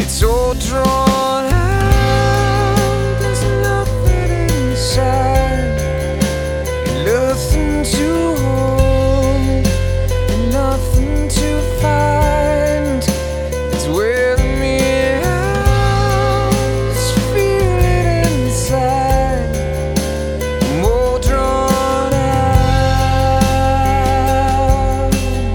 It's all drawn out, there's nothing inside, nothing to hold, nothing to find. It's wearing me out, just feel it inside. I'm all drawn out,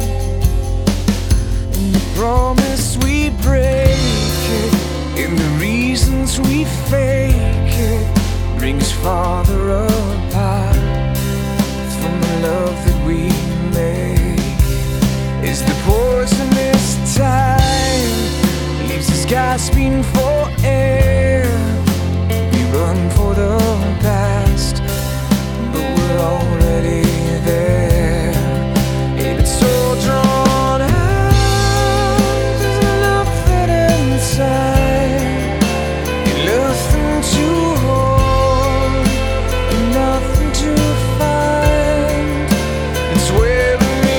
and the promise we break it, and the reasons we fake it, bring us farther apart from the love that we make. Is the poison this time leaves us gasping for air? We run for the past, but we're already there. And it's so drawn out, there's nothing inside, nothing to hold, nothing to find. It's wearing me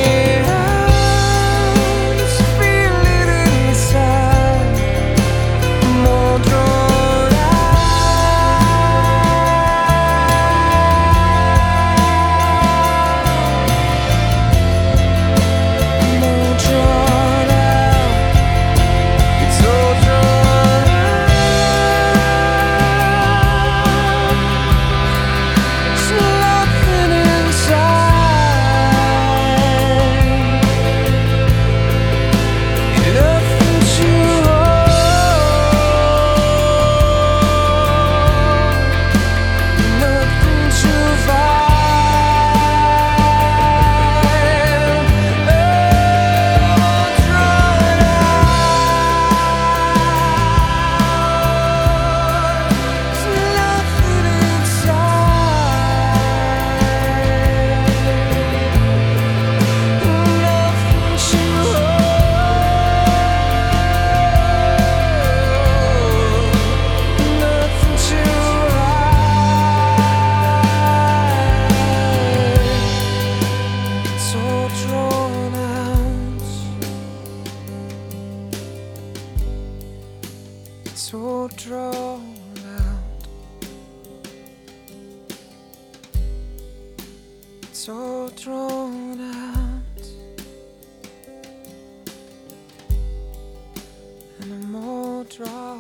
out, just feel it inside. I'm all drawn out. I'm all drawn out. It's all drawn out. There's nothing inside, nothing to hold, nothing to find. All drawn out. There's nothing it's all drawn out. It's all drawn out, and I'm all drawn